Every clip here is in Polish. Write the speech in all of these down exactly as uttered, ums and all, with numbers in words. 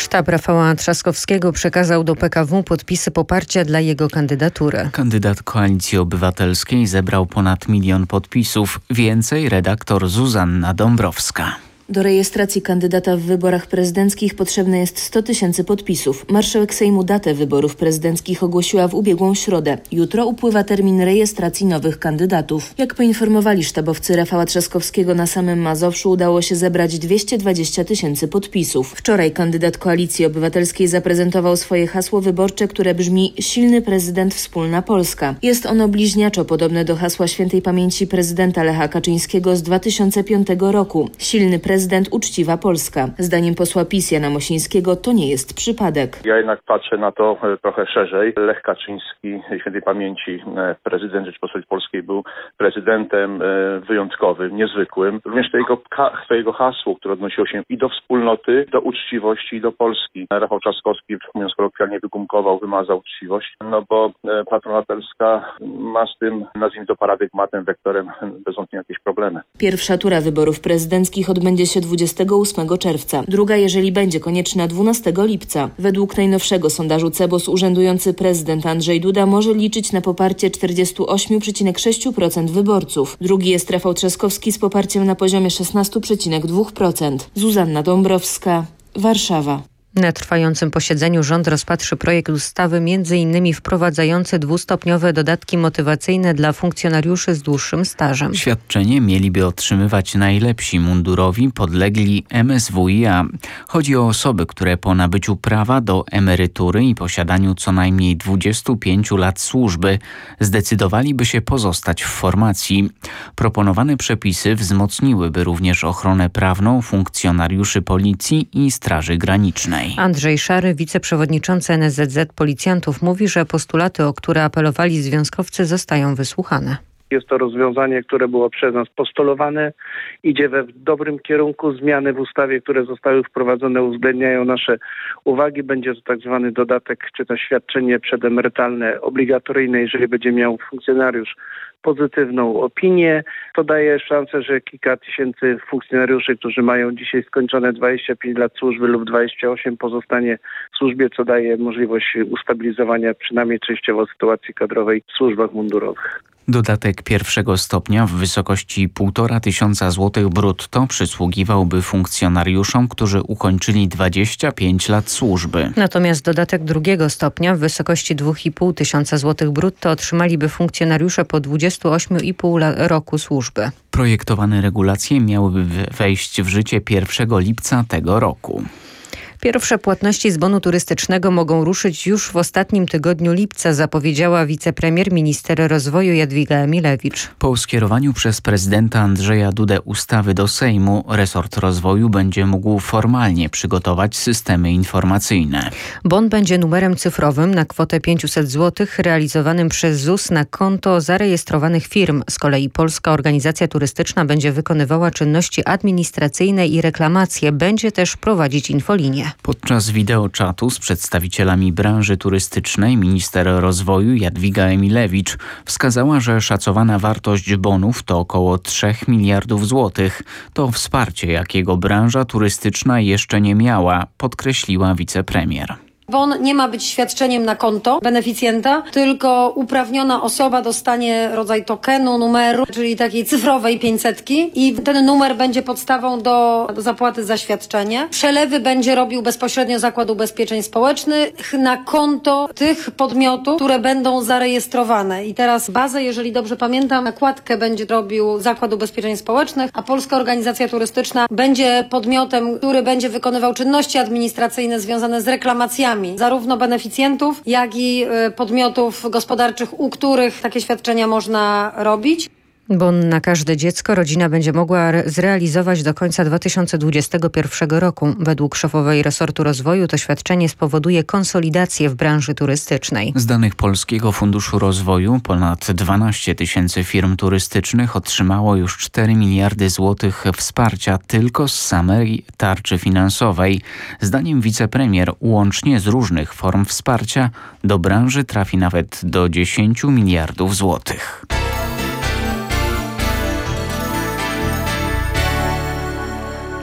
Sztab Rafała Trzaskowskiego przekazał do P K W podpisy poparcia dla jego kandydatury. Kandydat Koalicji Obywatelskiej zebrał ponad milion podpisów. Więcej redaktor Zuzanna Dąbrowska. Do rejestracji kandydata w wyborach prezydenckich potrzebne jest sto tysięcy podpisów. Marszałek Sejmu datę wyborów prezydenckich ogłosiła w ubiegłą środę. Jutro upływa termin rejestracji nowych kandydatów. Jak poinformowali sztabowcy Rafała Trzaskowskiego, na samym Mazowszu udało się zebrać dwieście dwadzieścia tysięcy podpisów. Wczoraj kandydat Koalicji Obywatelskiej zaprezentował swoje hasło wyborcze, które brzmi: silny prezydent, wspólna Polska. Jest ono bliźniaczo podobne do hasła świętej pamięci prezydenta Lecha Kaczyńskiego z dwa tysiące piątego roku. Silny prezydent, uczciwa Polska. Zdaniem posła PiS Jana Mosińskiego to nie jest przypadek. Ja jednak patrzę na to trochę szerzej. Lech Kaczyński, świętej pamięci prezydent Rzeczypospolitej Polskiej, był prezydentem wyjątkowym, niezwykłym. Również to jego, to jego hasło, które odnosiło się i do wspólnoty, do uczciwości i do Polski. Rafał Trzaskowski, mówiąc kolokwialnie, wygumkował, wymazał uczciwość, no bo Platforma Obywatelska ma z tym, nazwijmy to paradygmatem, wektorem bez wątpienia jakieś problemy. Pierwsza tura wyborów prezydenckich odbędzie się dwudziestego ósmego czerwca. Druga, jeżeli będzie konieczna, dwunastego lipca. Według najnowszego sondażu Cebos urzędujący prezydent Andrzej Duda może liczyć na poparcie czterdzieści osiem przecinek sześć procent wyborców. Drugi jest Rafał Trzaskowski z poparciem na poziomie szesnaście przecinek dwa procent. Zuzanna Dąbrowska, Warszawa. Na trwającym posiedzeniu rząd rozpatrzy projekt ustawy między innymi wprowadzający dwustopniowe dodatki motywacyjne dla funkcjonariuszy z dłuższym stażem. Świadczenie mieliby otrzymywać najlepsi mundurowi podlegli M S W i A. Chodzi o osoby, które po nabyciu prawa do emerytury i posiadaniu co najmniej dwudziestu pięciu lat służby zdecydowaliby się pozostać w formacji. Proponowane przepisy wzmocniłyby również ochronę prawną funkcjonariuszy Policji i Straży Granicznej. Andrzej Szary, wiceprzewodniczący N S Z Z Policjantów, mówi, że postulaty, o które apelowali związkowcy, zostają wysłuchane. Jest to rozwiązanie, które było przez nas postulowane, idzie we dobrym kierunku. Zmiany w ustawie, które zostały wprowadzone, uwzględniają nasze uwagi. Będzie to tak zwany dodatek, czy to świadczenie przedemerytalne obligatoryjne, jeżeli będzie miał funkcjonariusz pozytywną opinię. To daje szansę, że kilka tysięcy funkcjonariuszy, którzy mają dzisiaj skończone dwadzieścia pięć lat służby lub dwadzieścia osiem, pozostanie w służbie, co daje możliwość ustabilizowania przynajmniej częściowo sytuacji kadrowej w służbach mundurowych. Dodatek pierwszego stopnia w wysokości półtora tysiąca złotych brutto przysługiwałby funkcjonariuszom, którzy ukończyli dwadzieścia pięć lat służby. Natomiast dodatek drugiego stopnia w wysokości dwa i pół tysiąca złotych brutto otrzymaliby funkcjonariusze po dwudziestu ośmiu i pół roku służby. Projektowane regulacje miałyby wejść w życie pierwszego lipca tego roku. Pierwsze płatności z bonu turystycznego mogą ruszyć już w ostatnim tygodniu lipca, zapowiedziała wicepremier minister rozwoju Jadwiga Emilewicz. Po skierowaniu przez prezydenta Andrzeja Dudę ustawy do Sejmu, resort rozwoju będzie mógł formalnie przygotować systemy informacyjne. Bon będzie numerem cyfrowym na kwotę pięćset złotych realizowanym przez Z U S na konto zarejestrowanych firm. Z kolei Polska Organizacja Turystyczna będzie wykonywała czynności administracyjne i reklamacje. Będzie też prowadzić infolinię. Podczas wideoczatu z przedstawicielami branży turystycznej minister rozwoju Jadwiga Emilewicz wskazała, że szacowana wartość bonów to około trzech miliardów złotych. To wsparcie, jakiego branża turystyczna jeszcze nie miała, podkreśliła wicepremier. Bon nie ma być świadczeniem na konto beneficjenta, tylko uprawniona osoba dostanie rodzaj tokenu, numeru, czyli takiej cyfrowej pięćsetki i ten numer będzie podstawą do, do zapłaty za świadczenie. Przelewy będzie robił bezpośrednio Zakład Ubezpieczeń Społecznych na konto tych podmiotów, które będą zarejestrowane. I teraz bazę, jeżeli dobrze pamiętam, nakładkę będzie robił Zakład Ubezpieczeń Społecznych, a Polska Organizacja Turystyczna będzie podmiotem, który będzie wykonywał czynności administracyjne związane z reklamacjami zarówno beneficjentów, jak i podmiotów gospodarczych, u których takie świadczenia można robić. Bon na każde dziecko rodzina będzie mogła zrealizować do końca dwa tysiące dwudziestego pierwszego roku. Według szefowej resortu rozwoju to świadczenie spowoduje konsolidację w branży turystycznej. Z danych Polskiego Funduszu Rozwoju ponad dwanaście tysięcy firm turystycznych otrzymało już cztery miliardy złotych wsparcia tylko z samej tarczy finansowej. Zdaniem wicepremier łącznie z różnych form wsparcia do branży trafi nawet do dziesięciu miliardów złotych.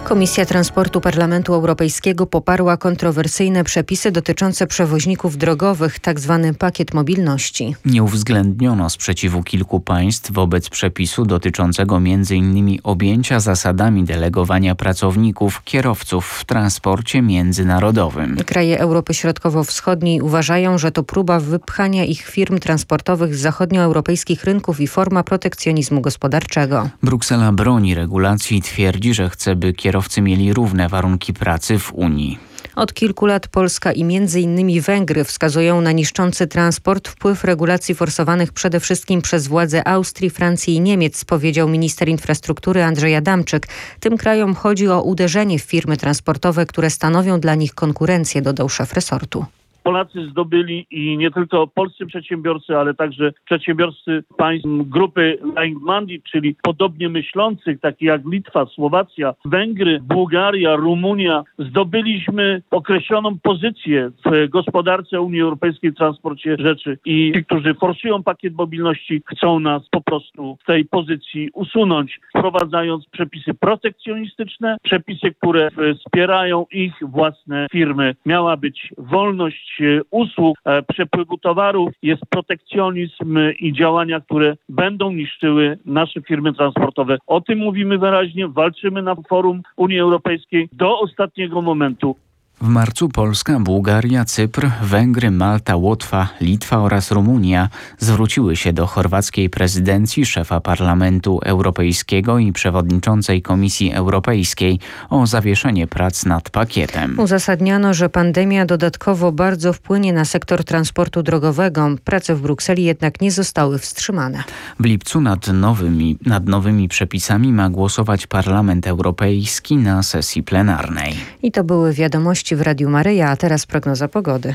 Komisja Transportu Parlamentu Europejskiego poparła kontrowersyjne przepisy dotyczące przewoźników drogowych, tzw. pakiet mobilności. Nie uwzględniono sprzeciwu kilku państw wobec przepisu dotyczącego między innymi objęcia zasadami delegowania pracowników, kierowców w transporcie międzynarodowym. Kraje Europy Środkowo-Wschodniej uważają, że to próba wypchania ich firm transportowych z zachodnioeuropejskich rynków i forma protekcjonizmu gospodarczego. Bruksela broni regulacji i twierdzi, że chce, by kierowcy mieli równe warunki pracy w Unii. Od kilku lat Polska i między innymi Węgry wskazują na niszczący transport wpływ regulacji forsowanych przede wszystkim przez władze Austrii, Francji i Niemiec, powiedział minister infrastruktury Andrzej Adamczyk. Tym krajom chodzi o uderzenie w firmy transportowe, które stanowią dla nich konkurencję, dodał szef resortu. Polacy zdobyli i nie tylko polscy przedsiębiorcy, ale także przedsiębiorcy państw grupy Like-Minded, czyli podobnie myślących, takie jak Litwa, Słowacja, Węgry, Bułgaria, Rumunia. Zdobyliśmy określoną pozycję w gospodarce Unii Europejskiej w transporcie rzeczy i ci, którzy forsują pakiet mobilności, chcą nas po prostu z tej pozycji usunąć, wprowadzając przepisy protekcjonistyczne, przepisy, które wspierają ich własne firmy. Miała być wolność usług, przepływu towarów, jest protekcjonizm i działania, które będą niszczyły nasze firmy transportowe. O tym mówimy wyraźnie, walczymy na forum Unii Europejskiej do ostatniego momentu. W marcu Polska, Bułgaria, Cypr, Węgry, Malta, Łotwa, Litwa oraz Rumunia zwróciły się do chorwackiej prezydencji, szefa Parlamentu Europejskiego i przewodniczącej Komisji Europejskiej o zawieszenie prac nad pakietem. Uzasadniano, że pandemia dodatkowo bardzo wpłynie na sektor transportu drogowego. Prace w Brukseli jednak nie zostały wstrzymane. W lipcu nad nowymi, nad nowymi przepisami ma głosować Parlament Europejski na sesji plenarnej. I to były wiadomości w Radiu Maryja, a teraz prognoza pogody.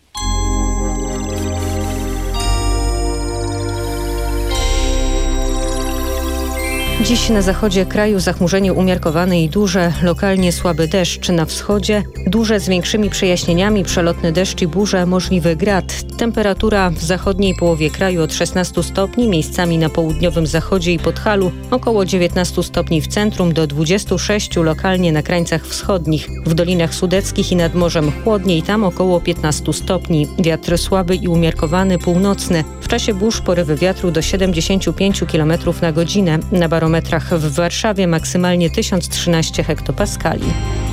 Dziś na zachodzie kraju zachmurzenie umiarkowane i duże, lokalnie słaby deszcz. Na wschodzie duże z większymi przejaśnieniami, przelotny deszcz i burze, możliwy grad. Temperatura w zachodniej połowie kraju od szesnastu stopni, miejscami na południowym zachodzie i Podhalu, około dziewiętnastu stopni w centrum do dwudziestu sześciu lokalnie na krańcach wschodnich. W Dolinach Sudeckich i nad morzem chłodniej, tam około piętnastu stopni. Wiatr słaby i umiarkowany północny. W czasie burz porywy wiatru do siedemdziesięciu pięciu kilometrów na godzinę. Na barometrach w Warszawie maksymalnie tysiąc trzynaście hektopaskali.